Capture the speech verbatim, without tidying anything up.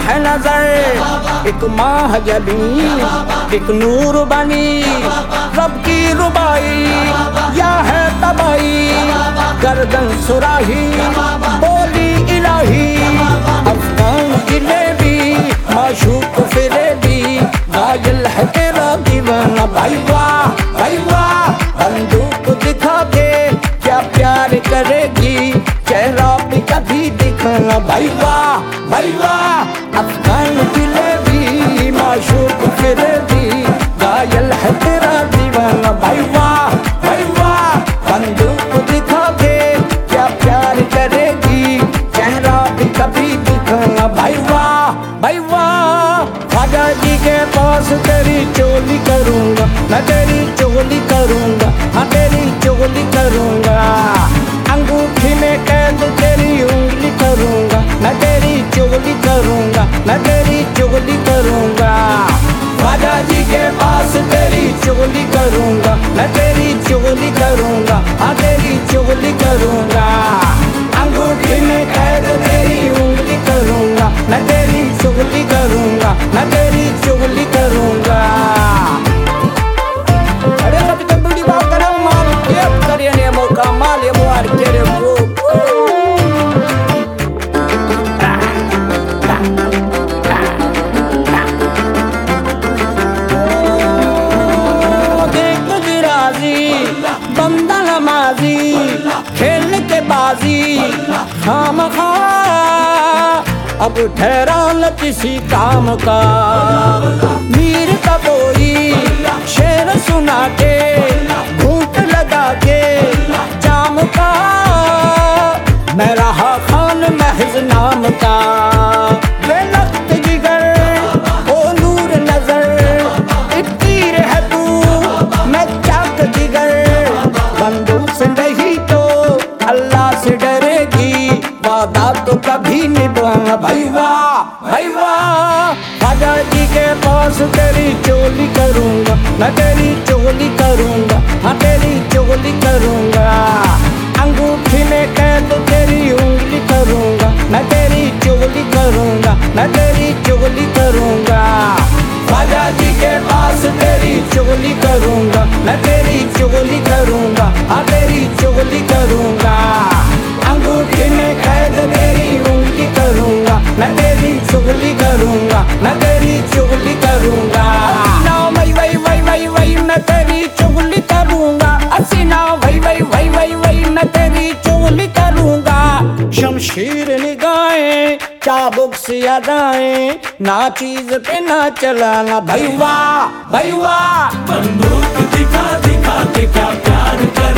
है नजर, एक माह जबी, एक नूर बनी, रब की रुबाई या है तबाई, गर्दन सुराही बोली इलाही, अफगान जिलेबी माशूक फिरेबी, गाजल है तेरा दीवाना। भाई वाह भाई वाह, बंदूक दिखा के क्या प्यार करेगी, चेहरा भी कभी दिखाना। भाई वाह भाई वाह, अफगान जिलेबी माशूक फिरेबी, गाजल है तेरा दीवाना। भाई वाह भाई वाह, बंदूक दिखा के क्या प्यार करेगी, चेहरा भी कभी दिखाना। भाई वाह भाई वाह, ख्वाजा जी के पास तेरी चोली करूंगा, मैं तेरी चोली करूंगा, हाँ तेरी चोली करूंगा, अंगूठी में कैद तेरी उंगली करूंगा, मैं तेरी चोली करूंगा, मैं तेरी चोली करूंगा। ख्वाजा जी के पास तेरी चोली करूंगा, मैं तेरी चोली करूंगा, हाँ तेरी चोली करूंगा, अंगूठी में कैद तेरी उंगली करूंगा, मैं तेरी चोली करूंगा, मैं तेरी चोली करूंगा। अरे कभी तो बड़ी बात करो माल के करिए ने मौका माल ये मुआर तेरे को देख गिराजी बंदा नमाजी खेल के बाजी खामखा अब ठहरा न किसी काम का। मीर का कोई शेर सुना के घूंट लगा के जाम का, मैं रहा खान महज नाम का। वे लख्त जिगर ओ नूर नजर, एक तीर है तू मैं चाक जिगर, बंदूक से नहीं तो अल्लाह से डरेगी, वादा तो कभी निभाना। भाई वाह भाई वाह, ख्वाजा जी के पास तेरी चोली करूंगा, मैं तेरी चोली करूंगा, हाँ तेरी चोली करूंगा, अंगूठी में कैद तेरी उंगली करूंगा, मैं तेरी चोली करूंगा, मैं तेरी चोली करूंगा। ख्वाजा जी के पास तेरी चोली करूंगा, मैं तेरी चोली करूंगा, हाँ तेरी चोली करूंगा, अंगूठी में कैद तेरी उंगली करूंगा, मैं तेरी चुगली करूंगा, मैं तेरी चुगली करूंगा। ना वही वही वही वही वही मैं तेरी चुगली करूंगा, असीना वही वही वही वही वही मैं तेरी चुगली करूंगा। शमशीर निगाहें चाबुक से अदाएं, ना चीज पे ना चलाना। भाई वाह भाई वाह, बंदूक दिखा दिखा के क्या प्यार कर